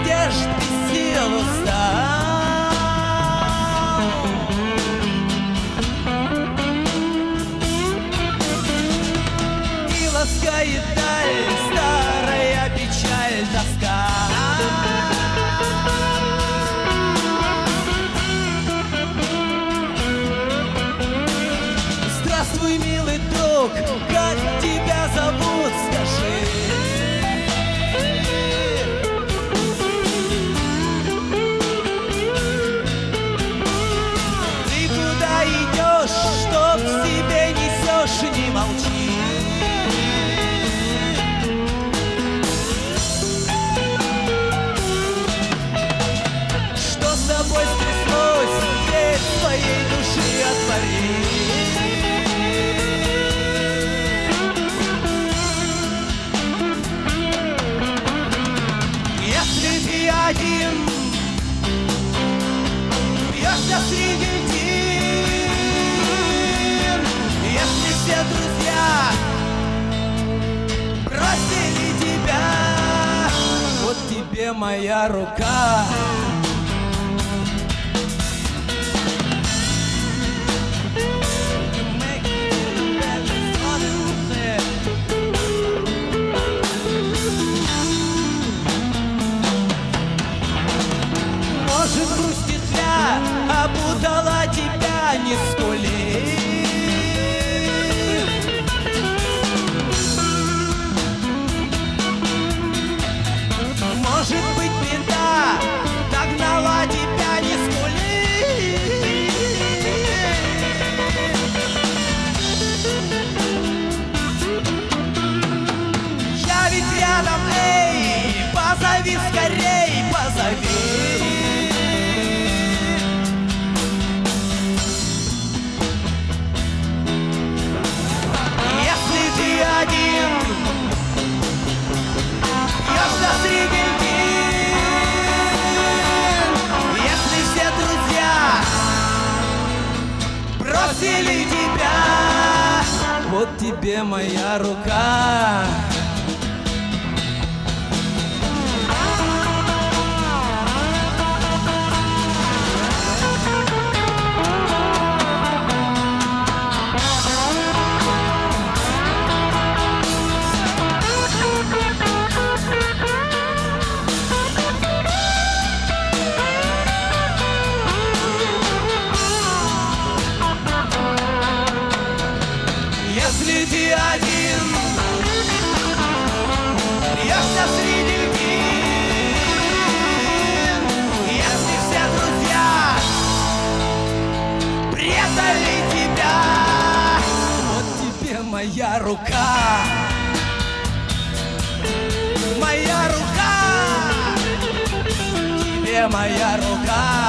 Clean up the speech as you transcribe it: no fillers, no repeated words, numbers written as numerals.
надежд без сил устал. И ласкает даль старая печаль, тоска. Здравствуй, милый друг, как тебя зовут, скажи. Ты куда идешь, что в себе несешь, не молчи. Что с тобой стряслось, дверь твоей души отвори. Один бьешься среди льдин, если все друзья бросили тебя, вот тебе моя рука. Опутала тебя, не скули. Может быть, беда догнала тебя, не скули. Я ведь рядом, эй, позови скорей, позови. Один бьешься среди льдин, если все друзья бросили тебя, вот тебе моя рука. Если ты один бьешься среди льдин, если все друзья предали тебя, вот тебе моя рука. Моя рука, тебе моя рука.